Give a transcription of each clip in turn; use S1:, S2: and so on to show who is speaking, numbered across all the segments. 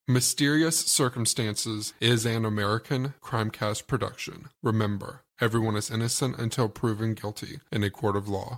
S1: Mysterious Circumstances is an American Crimecast production. Remember, everyone is innocent until proven guilty in a court of law.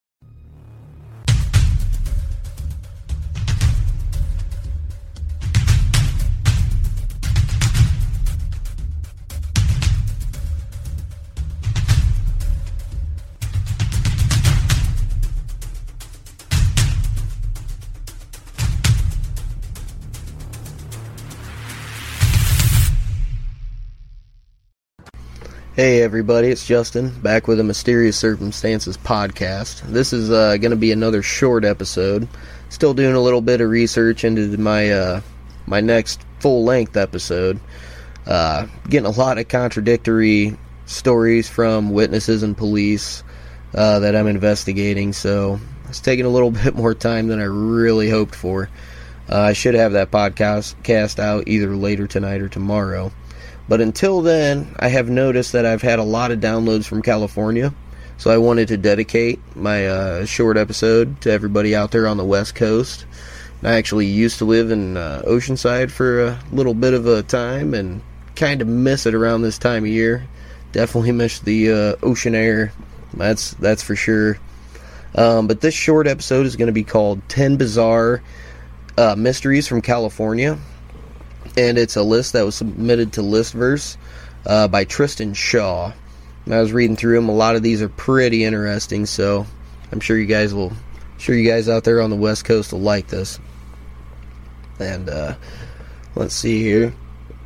S2: Hey everybody, it's Justin, back with a Mysterious Circumstances podcast. This is going to be another short episode. Still doing a little bit of research into my my next full-length episode. Getting a lot of contradictory stories from witnesses and police that I'm investigating, so it's taking a little bit more time than I really hoped for. I should have that podcast out either later tonight or tomorrow. But until then, I have noticed that I've had a lot of downloads from California, so I wanted to dedicate my short episode to everybody out there on the West Coast. I actually used to live in Oceanside for a little bit of a time and kind of miss it around this time of year. Definitely miss the ocean air, that's for sure. But this short episode is going to be called 10 Bizarre Mysteries from California. And it's a list that was submitted to Listverse by Tristan Shaw. And I was reading through them. A lot of these are pretty interesting, so I'm sure you guys out there on the West Coast will like this. And let's see here.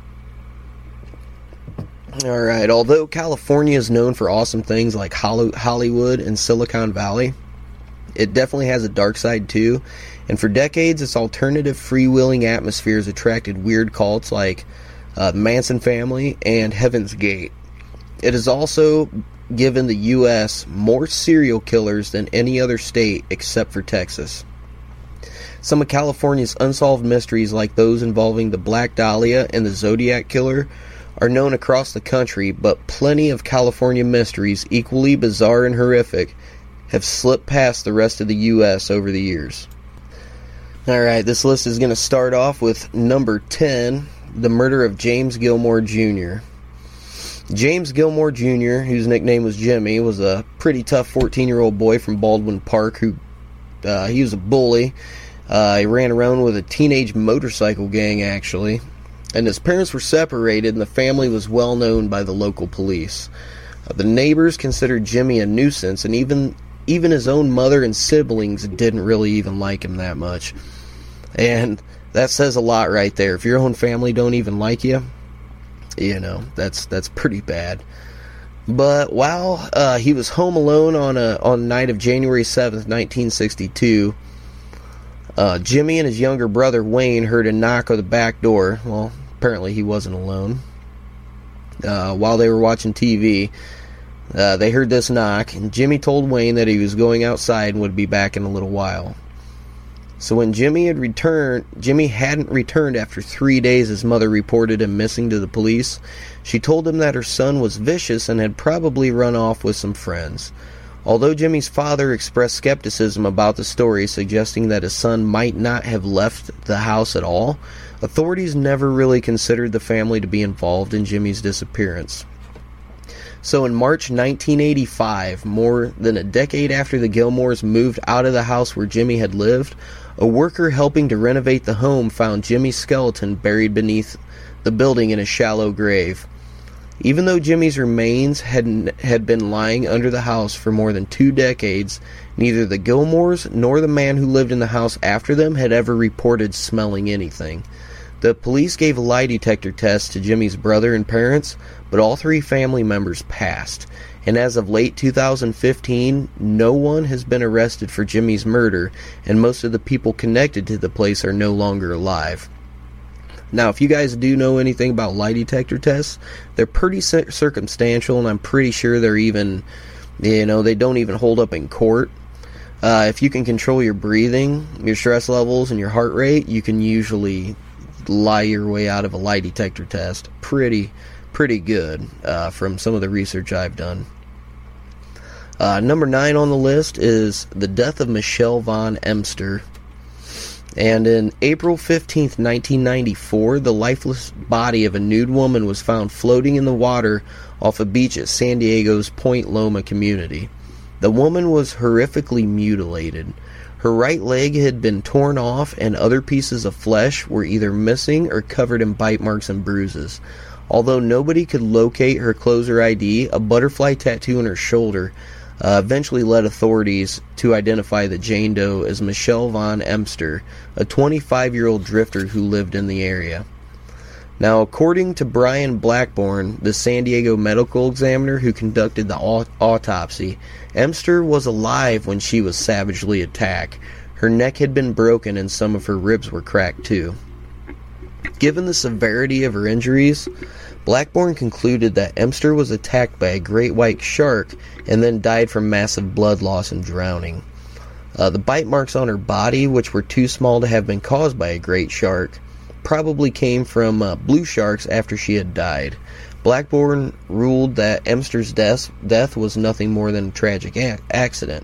S2: Alright, although California is known for awesome things like Hollywood and Silicon Valley, it definitely has a dark side too. And for decades, its alternative freewheeling atmosphere has attracted weird cults like the Manson family and Heaven's Gate. It has also given the U.S. more serial killers than any other state except for Texas. Some of California's unsolved mysteries, like those involving the Black Dahlia and the Zodiac Killer, are known across the country, but plenty of California mysteries, equally bizarre and horrific, have slipped past the rest of the U.S. over the years. Alright, this list is going to start off with number 10, the murder of James Gilmore Jr. James Gilmore Jr., whose nickname was Jimmy, was a pretty tough 14-year-old boy from Baldwin Park who, he was a bully. He ran around with a teenage motorcycle gang, actually. And his parents were separated, and the family was well known by the local police. The neighbors considered Jimmy a nuisance, and even his own mother and siblings didn't really even like him that much. And that says a lot right there. If your own family don't even like you, you know, that's pretty bad. But while he was home alone on the night of January 7th, 1962, Jimmy and his younger brother Wayne heard a knock on the back door. Well, apparently he wasn't alone. While they were watching TV, they heard this knock, and Jimmy told Wayne that he was going outside and would be back in a little while. So when Jimmy hadn't returned after 3 days, his mother reported him missing to the police. She told him that her son was vicious and had probably run off with some friends. Although Jimmy's father expressed skepticism about the story, suggesting that his son might not have left the house at all, authorities never really considered the family to be involved in Jimmy's disappearance. So in March 1985, more than a decade after the Gilmores moved out of the house where Jimmy had lived, a worker helping to renovate the home found Jimmy's skeleton buried beneath the building in a shallow grave. Even though Jimmy's remains had been lying under the house for more than 2 decades, neither the Gilmores nor the man who lived in the house after them had ever reported smelling anything. The police gave a lie detector test to Jimmy's brother and parents, but all 3 family members passed. And as of late 2015, no one has been arrested for Jimmy's murder, and most of the people connected to the place are no longer alive. Now, if you guys do know anything about lie detector tests, they're pretty circumstantial, and I'm pretty sure they're even, they don't even hold up in court. If you can control your breathing, your stress levels, and your heart rate, you can usually lie your way out of a lie detector test. Pretty good from some of the research I've done. Number 9 on the list is the death of Michelle Von Emster. And in April 15th, 1994, the lifeless body of a nude woman was found floating in the water off a beach at San Diego's Point Loma community. The woman was horrifically mutilated. Her right leg had been torn off, and other pieces of flesh were either missing or covered in bite marks and bruises. Although nobody could locate her clothes or ID, a butterfly tattoo on her shoulder eventually led authorities to identify the Jane Doe as Michelle Von Emster, a 25-year-old drifter who lived in the area. Now, according to Brian Blackburn, the San Diego medical examiner who conducted the autopsy, Emster was alive when she was savagely attacked. Her neck had been broken and some of her ribs were cracked too. Given the severity of her injuries, Blackburn concluded that Emster was attacked by a great white shark and then died from massive blood loss and drowning. The bite marks on her body, which were too small to have been caused by a great shark, probably came from blue sharks after she had died. Blackburn ruled that Emster's death was nothing more than a tragic accident.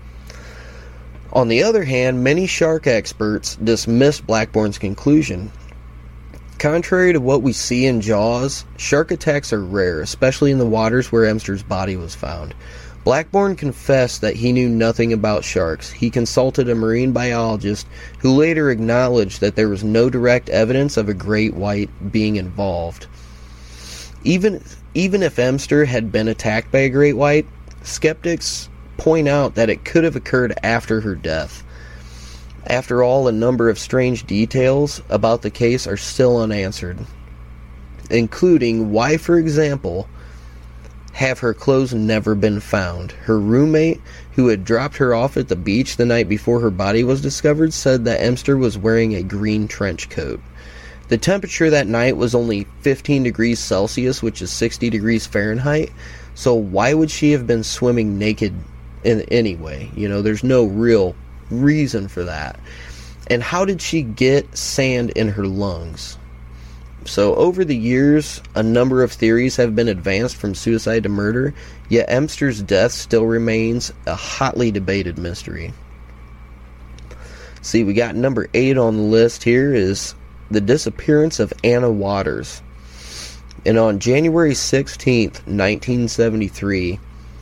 S2: On the other hand, many shark experts dismissed Blackburn's conclusion. Contrary to what we see in Jaws, shark attacks are rare, especially in the waters where Emster's body was found. Blackburn confessed that he knew nothing about sharks. He consulted a marine biologist who later acknowledged that there was no direct evidence of a great white being involved. Even if Emster had been attacked by a great white, skeptics point out that it could have occurred after her death. After all, a number of strange details about the case are still unanswered, including why, for example, have her clothes never been found. Her roommate, who had dropped her off at the beach the night before her body was discovered, said that Emster was wearing a green trench coat. The temperature that night was only 15 degrees Celsius, which is 60 degrees Fahrenheit, so why would she have been swimming naked anyway? You know, there's no real reason for that. And how did she get sand in her lungs? So over the years, a number of theories have been advanced from suicide to murder, yet Emster's death still remains a hotly debated mystery. See, we got number 8 on the list here is the disappearance of Anna Waters. And on January 16th, 1973,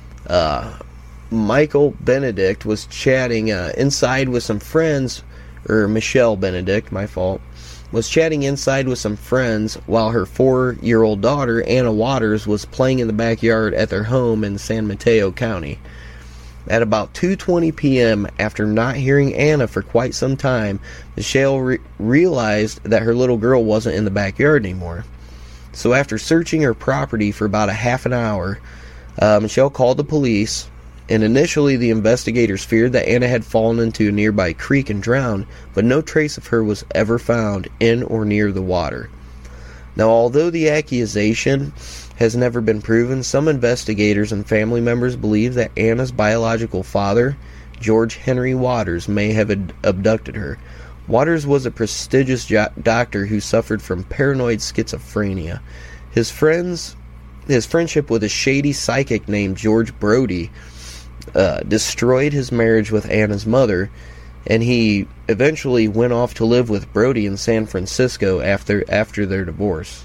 S2: Michael Benedict was chatting inside with some friends, or Michelle Benedict, my fault, was chatting inside with some friends while her 4-year-old daughter, Anna Waters, was playing in the backyard at their home in San Mateo County. At about 2:20 p.m., after not hearing Anna for quite some time, Michelle realized that her little girl wasn't in the backyard anymore. So after searching her property for about a half an hour, Michelle called the police, and initially the investigators feared that Anna had fallen into a nearby creek and drowned, but no trace of her was ever found in or near the water. Now, although the accusation has never been proven, some investigators and family members believe that Anna's biological father, George Henry Waters, may have abducted her. Waters was a prestigious doctor who suffered from paranoid schizophrenia. His friendship with a shady psychic named George Brody destroyed his marriage with Anna's mother, and he eventually went off to live with Brody in San Francisco after their divorce.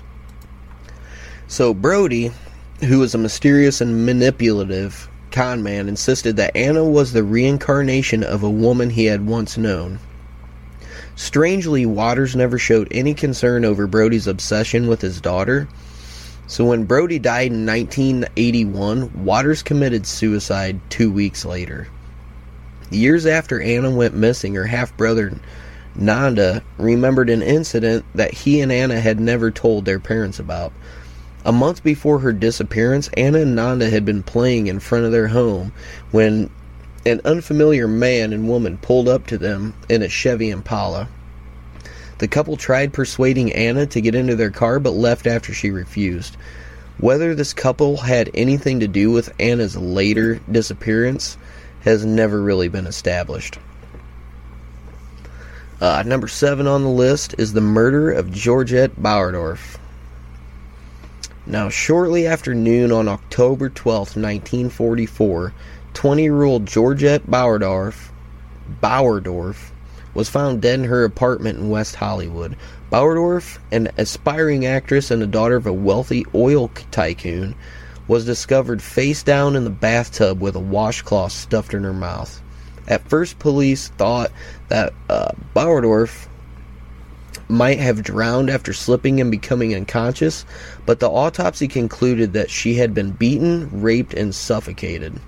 S2: So Brody, who was a mysterious and manipulative con man, insisted that Anna was the reincarnation of a woman he had once known. Strangely, Waters never showed any concern over Brody's obsession with his daughter. So when Brody died in 1981, Waters committed suicide 2 weeks later. Years after Anna went missing, her half-brother Nanda remembered an incident that he and Anna had never told their parents about. A month before her disappearance, Anna and Nanda had been playing in front of their home when an unfamiliar man and woman pulled up to them in a Chevy Impala. The couple tried persuading Anna to get into their car, but left after she refused. Whether this couple had anything to do with Anna's later disappearance has never really been established. Number 7 on the list is the murder of Georgette Bauerdorf. Now, shortly after noon on October 12, 1944, 20-year-old Georgette Bauerdorf was found dead in her apartment in West Hollywood. Bauerdorf, an aspiring actress and the daughter of a wealthy oil tycoon, was discovered face down in the bathtub with a washcloth stuffed in her mouth. At first, police thought that Bauerdorf might have drowned after slipping and becoming unconscious, but the autopsy concluded that she had been beaten, raped, and suffocated.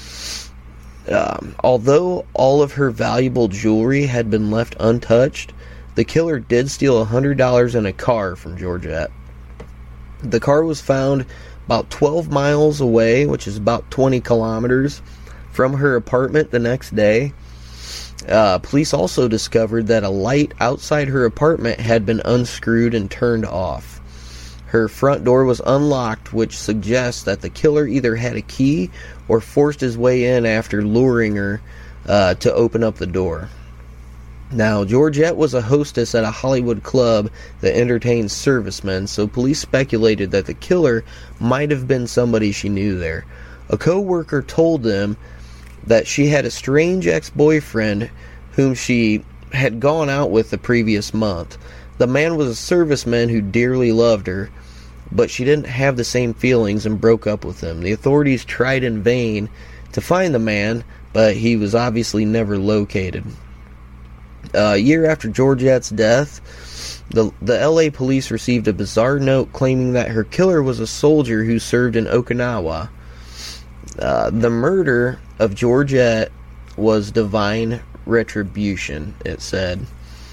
S2: Although all of her valuable jewelry had been left untouched, the killer did steal $100 in a car from Georgette. The car was found about 12 miles away, which is about 20 kilometers, from her apartment the next day. Police also discovered that a light outside her apartment had been unscrewed and turned off. Her front door was unlocked, which suggests that the killer either had a key or forced his way in after luring her to open up the door. Now, Georgette was a hostess at a Hollywood club that entertained servicemen, so police speculated that the killer might have been somebody she knew there. A co-worker told them that she had a strange ex-boyfriend whom she had gone out with the previous month. The man was a serviceman who dearly loved her, but she didn't have the same feelings and broke up with him. The authorities tried in vain to find the man, but he was obviously never located. A year after Georgette's death, the LA police received a bizarre note claiming that her killer was a soldier who served in Okinawa. The murder of Georgette was divine retribution, it said.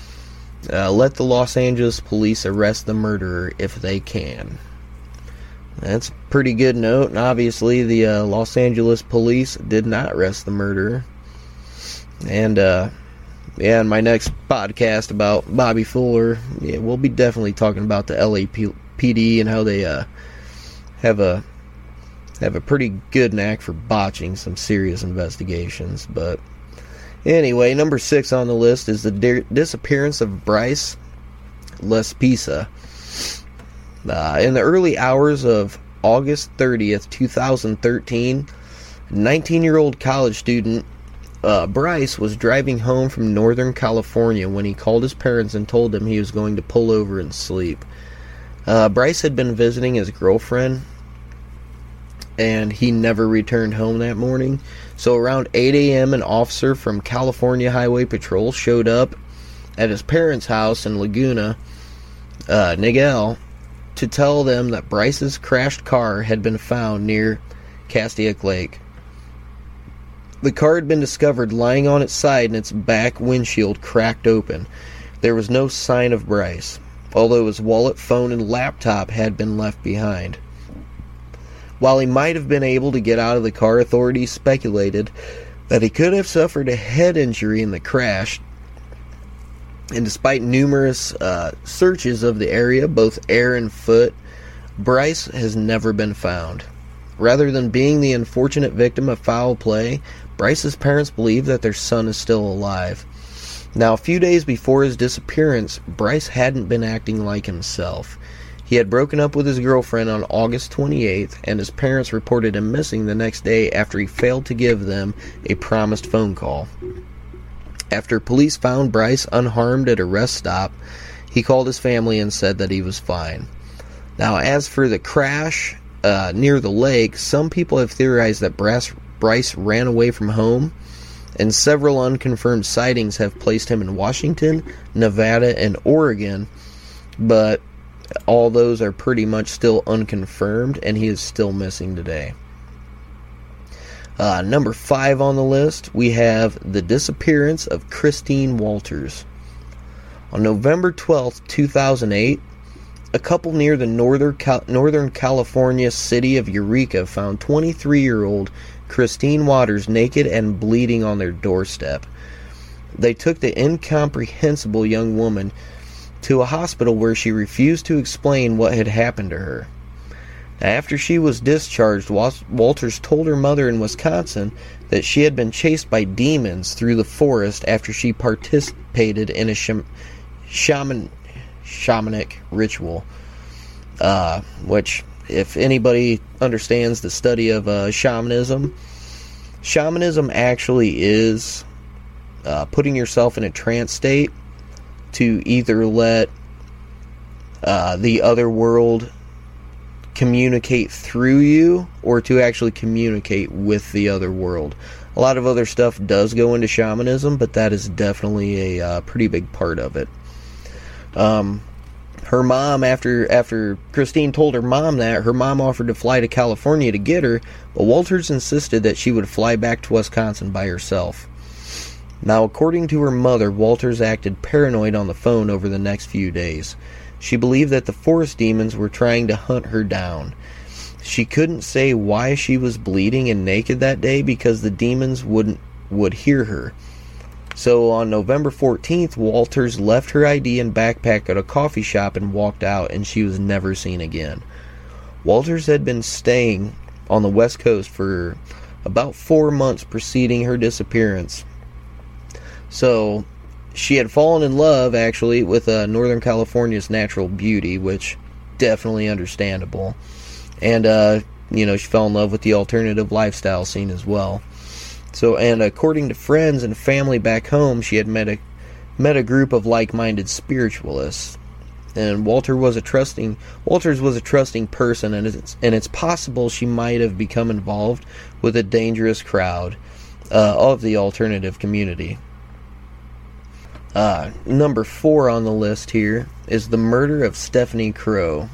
S2: Let the Los Angeles police arrest the murderer if they can. That's a pretty good note, and obviously the Los Angeles police did not arrest the murderer. And, in my next podcast about Bobby Fuller, we'll be definitely talking about the LAPD and how they have a pretty good knack for botching some serious investigations. But anyway, number 6 on the list is the disappearance of Bryce Lespisa. In the early hours of August 30th, 2013, 19-year-old college student Bryce was driving home from Northern California when he called his parents and told them he was going to pull over and sleep. Bryce had been visiting his girlfriend, and he never returned home that morning. So around 8 a.m., an officer from California Highway Patrol showed up at his parents' house in Laguna Niguel to tell them that Bryce's crashed car had been found near Castaic Lake. The car had been discovered lying on its side and its back windshield cracked open. There was no sign of Bryce, although his wallet, phone, and laptop had been left behind. While he might have been able to get out of the car, authorities speculated that he could have suffered a head injury in the crash. And despite numerous searches of the area, both air and foot, Bryce has never been found. Rather than being the unfortunate victim of foul play, Bryce's parents believe that their son is still alive. Now, a few days before his disappearance, Bryce hadn't been acting like himself. He had broken up with his girlfriend on August 28th, and his parents reported him missing the next day after he failed to give them a promised phone call. After police found Bryce unharmed at a rest stop, he called his family and said that he was fine. Now, as for the crash near the lake, some people have theorized that Bryce ran away from home, and several unconfirmed sightings have placed him in Washington, Nevada, and Oregon, but all those are pretty much still unconfirmed, and he is still missing today. Number 5 on the list, we have the disappearance of Christine Walters. On November 12th, 2008, a couple near the Northern California city of Eureka found 23-year-old Christine Walters naked and bleeding on their doorstep. They took the incomprehensible young woman to a hospital where she refused to explain what had happened to her. After she was discharged, Walters told her mother in Wisconsin that she had been chased by demons through the forest after she participated in a shamanic ritual, which, if anybody understands the study of shamanism actually is putting yourself in a trance state to either let the other world communicate through you or to actually communicate with the other world. A lot of other stuff does go into shamanism, but that is definitely a pretty big part of it. Her mom, after Christine told her mom that, her mom offered to fly to California to get her, but Walters insisted that she would fly back to Wisconsin by herself. Now, according to her mother, Walters acted paranoid on the phone over the next few days. She believed that the forest demons were trying to hunt her down. She couldn't say why she was bleeding and naked that day because the demons would hear her. So on November 14th, Walters left her ID and backpack at a coffee shop and walked out, and she was never seen again. Walters had been staying on the West Coast for about 4 months preceding her disappearance. So she had fallen in love, actually, with Northern California's natural beauty, which definitely understandable. And, she fell in love with the alternative lifestyle scene as well. So, and according to friends and family back home, she had met a group of like-minded spiritualists. And Walters was a trusting person, and it's possible she might have become involved with a dangerous crowd of the alternative community. Number 4 on the list here is the murder of Stephanie Crow.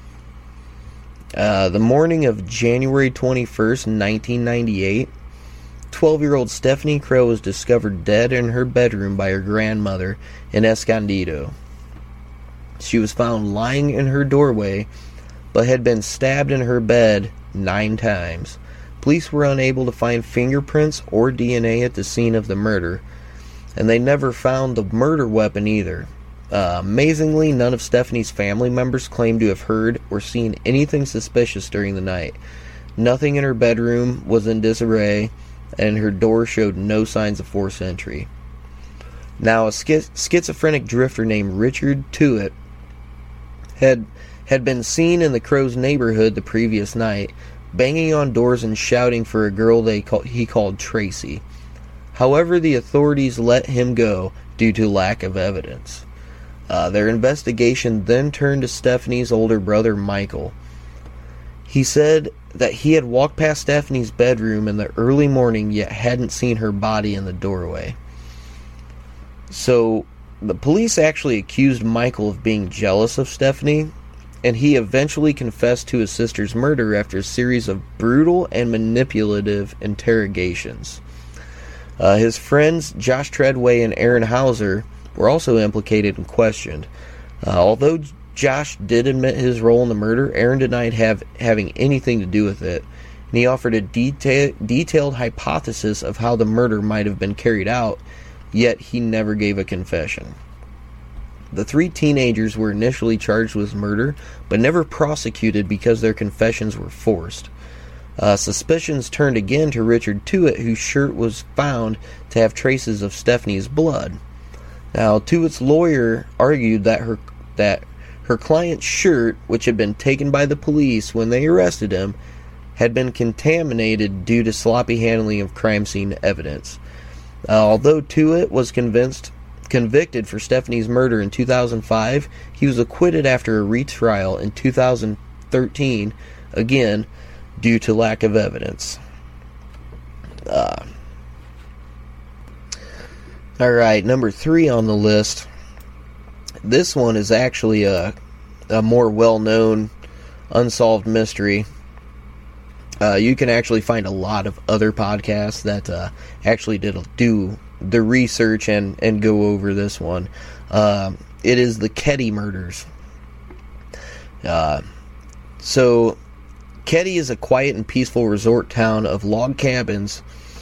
S2: The morning of January 21st, 1998, 12-year-old Stephanie Crow was discovered dead in her bedroom by her grandmother in Escondido. She was found lying in her doorway, but had been stabbed in her bed 9 times. Police were unable to find fingerprints or DNA at the scene of the murder, and they never found the murder weapon either. Amazingly, none of Stephanie's family members claimed to have heard or seen anything suspicious during the night. Nothing in her bedroom was in disarray, and her door showed no signs of forced entry. Now, a schizophrenic drifter named Richard Tuitt had been seen in the Crows' neighborhood the previous night, banging on doors and shouting for a girl he called Tracy. However, the authorities let him go due to lack of evidence. Their investigation then turned to Stephanie's older brother, Michael. He said that he had walked past Stephanie's bedroom in the early morning, yet hadn't seen her body in the doorway. So, the police actually accused Michael of being jealous of Stephanie, and he eventually confessed to his sister's murder after a series of brutal and manipulative interrogations. His friends Josh Treadway and Aaron Hauser were also implicated and questioned. Although Josh did admit his role in the murder, Aaron denied having anything to do with it, and he offered a detailed hypothesis of how the murder might have been carried out, yet he never gave a confession. The 3 teenagers were initially charged with murder, but never prosecuted because their confessions were forced. Suspicions turned again to Richard Tuitt, whose shirt was found to have traces of Stephanie's blood. Now, Tuitt's lawyer argued that her client's shirt, which had been taken by the police when they arrested him, had been contaminated due to sloppy handling of crime scene evidence. Although Tuitt was convicted for Stephanie's murder in 2005, he was acquitted after a retrial in 2013, again, due to lack of evidence. Alright, number 3 on the list. This one is actually a more well-known unsolved mystery. You can actually find a lot of other podcasts that actually do the research and go over this one. It is the Keddie murders. So, Keddie is a quiet and peaceful resort town of log cabins,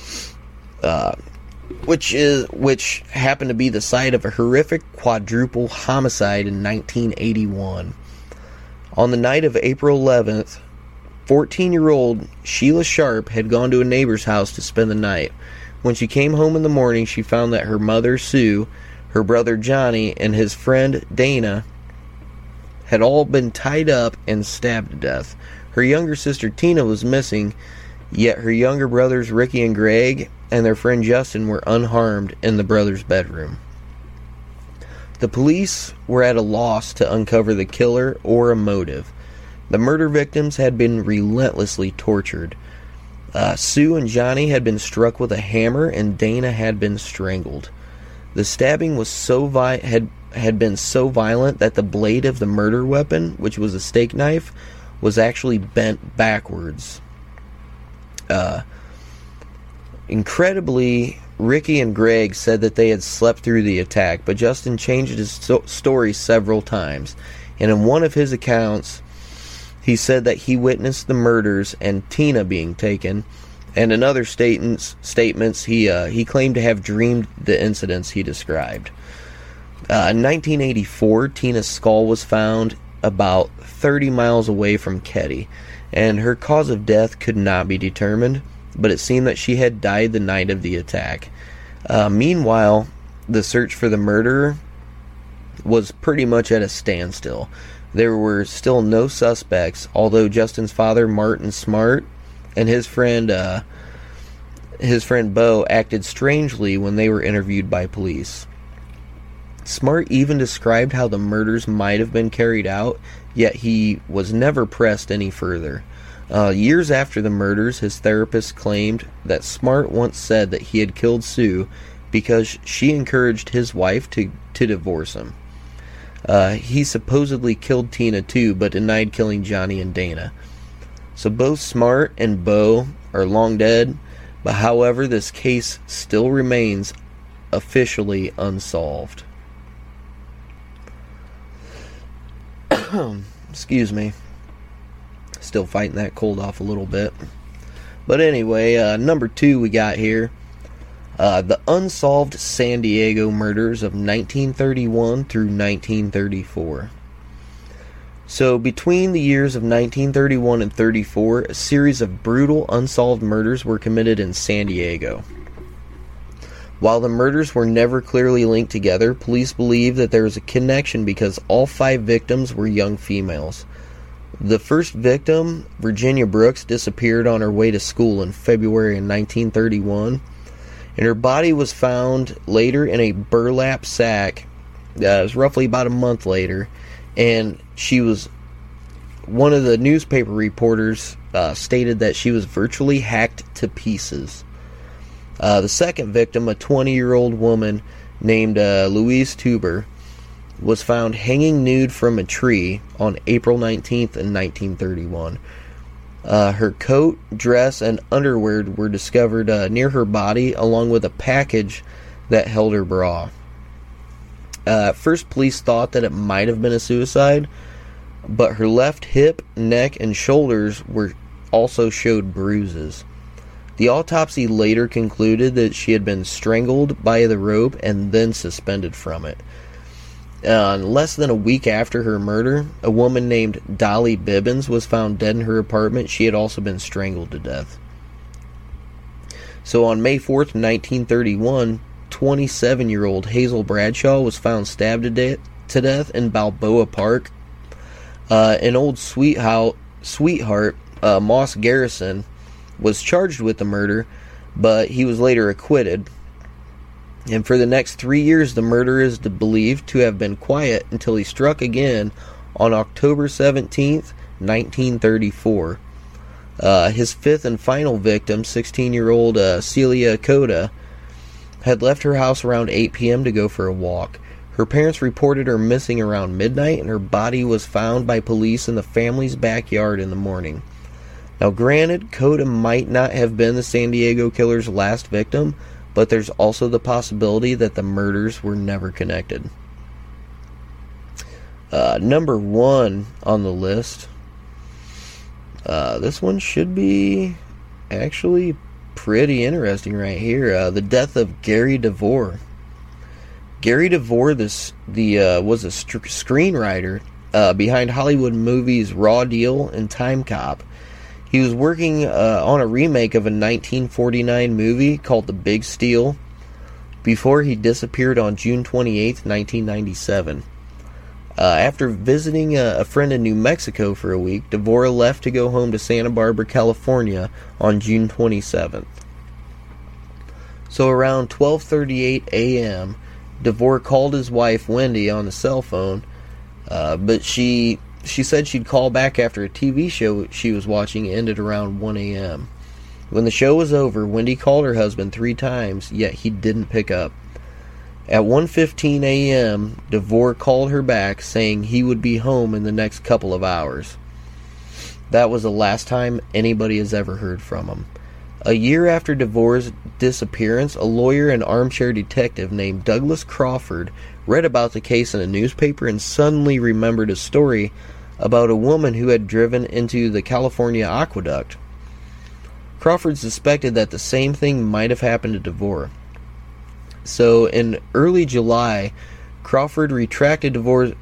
S2: which happened to be the site of a horrific quadruple homicide in 1981. On the night of April 11th, 14-year-old Sheila Sharp had gone to a neighbor's house to spend the night. When she came home in the morning, she found that her mother, Sue, her brother Johnny, and his friend Dana had all been tied up and stabbed to death. Her younger sister Tina was missing, yet her younger brothers Ricky and Greg and their friend Justin were unharmed in the brothers' bedroom. The police were at a loss to uncover the killer or a motive. The murder victims had been relentlessly tortured. Sue and Johnny had been struck with a hammer, and Dana had been strangled. The stabbing was had been so violent that the blade of the murder weapon, which was a steak knife, was actually bent backwards. Incredibly, Ricky and Greg said that they had slept through the attack, but Justin changed his story several times. And in one of his accounts, he said that he witnessed the murders and Tina being taken. And in other statements, he claimed to have dreamed the incidents he described. In 1984, Tina's skull was found about 30 miles away from Keddie, and her cause of death could not be determined, but it seemed that she had died the night of the attack. Meanwhile, the search for the murderer was pretty much at a standstill. There were still no suspects, although Justin's father, Martin Smart, and his friend Bo acted strangely when they were interviewed by police. Smart even described how the murders might have been carried out, yet he was never pressed any further. Years after the murders, his therapist claimed that Smart once said that he had killed Sue because she encouraged his wife to divorce him. He supposedly killed Tina too, but denied killing Johnny and Dana. So both Smart and Bo are long dead, but however, this case still remains officially unsolved. Excuse me. Still fighting that cold off a little bit. But anyway, number 2 we got here. The unsolved San Diego murders of 1931 through 1934. So between the years of 1931 and 34, a series of brutal unsolved murders were committed in San Diego. While the murders were never clearly linked together, police believe that there was a connection because all 5 victims were young females. The first victim, Virginia Brooks, disappeared on her way to school in February of 1931, and her body was found later in a burlap sack. It was roughly about a month later, and she was, one of the newspaper reporters stated that she was virtually hacked to pieces. The second victim, a 20-year-old woman named Louise Tuber, was found hanging nude from a tree on April 19th in 1931. Her coat, dress, and underwear were discovered near her body, along with a package that held her bra. At first, police thought that it might have been a suicide, but her left hip, neck, and shoulders also showed bruises. The autopsy later concluded that she had been strangled by the rope and then suspended from it. Less than a week after her murder, a woman named Dolly Bibbins was found dead in her apartment. She had also been strangled to death. So on May 4th, 1931, 27-year-old Hazel Bradshaw was found stabbed to death in Balboa Park. An old sweetheart, Moss Garrison, was charged with the murder, but he was later acquitted. And for the next 3 years, the murderer is believed to have been quiet until he struck again on October 17th, 1934. His fifth and final victim, 16-year-old Celia Coda, had left her house around 8 p.m. to go for a walk. Her parents reported her missing around midnight, and her body was found by police in the family's backyard in the morning. Now, granted, Coda might not have been the San Diego killer's last victim, but there's also the possibility that the murders were never connected. Number 1 on the list. This one should be actually pretty interesting right here. The death of Gary DeVore. Gary DeVore was a screenwriter behind Hollywood movies Raw Deal and Time Cop. He was working on a remake of a 1949 movie called The Big Steal before he disappeared on June 28, 1997. After visiting a friend in New Mexico for a week, DeVore left to go home to Santa Barbara, California on June 27th. So around 12:38 a.m., DeVore called his wife Wendy on the cell phone, but she said she'd call back after a TV show she was watching ended around 1 a.m. When the show was over, Wendy called her husband 3 times, yet he didn't pick up. At 1:15 a.m., DeVore called her back, saying he would be home in the next couple of hours. That was the last time anybody has ever heard from him. A year after DeVore's disappearance, a lawyer and armchair detective named Douglas Crawford read about the case in a newspaper and suddenly remembered a story about a woman who had driven into the California aqueduct. Crawford suspected that the same thing might have happened to DeVore. So in early July, Crawford retraced DeVore's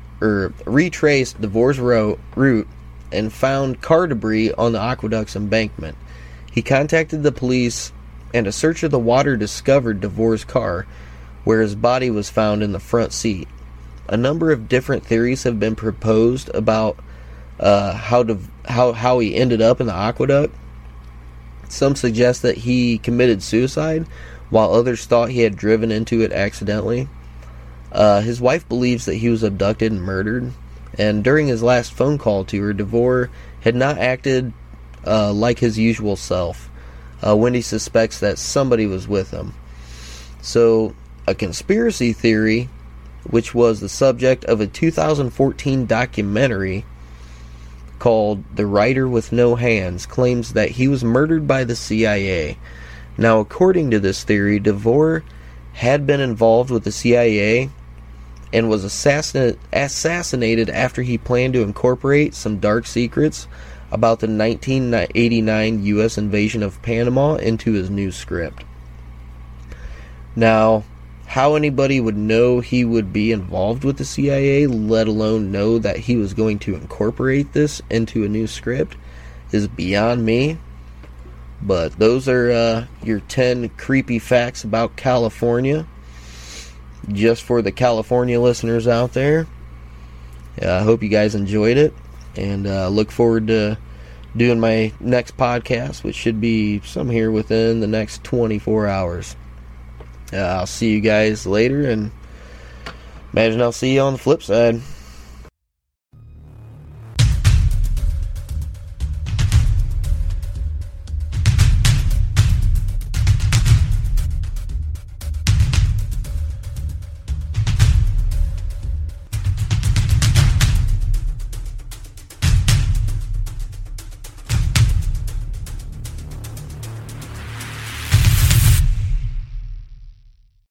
S2: route and found car debris on the aqueduct's embankment. He contacted the police, and a search of the water discovered DeVore's car, where his body was found in the front seat. A number of different theories have been proposed about how he ended up in the aqueduct. Some suggest that he committed suicide, while others thought he had driven into it accidentally. His wife believes that he was abducted and murdered, and during his last phone call to her, DeVore had not acted like his usual self. Wendy suspects that somebody was with him. So, a conspiracy theory, which was the subject of a 2014 documentary called The Writer with No Hands, claims that he was murdered by the CIA. Now, according to this theory, DeVore had been involved with the CIA and was assassinated after he planned to incorporate some dark secrets about the 1989 U.S. invasion of Panama into his new script. Now, how anybody would know he would be involved with the CIA, let alone know that he was going to incorporate this into a new script, is beyond me. But those are your 10 creepy facts about California. Just for the California listeners out there. I hope you guys enjoyed it. And look forward to doing my next podcast, which should be some here within the next 24 hours. I'll see you guys later, and imagine I'll see you on the flip side.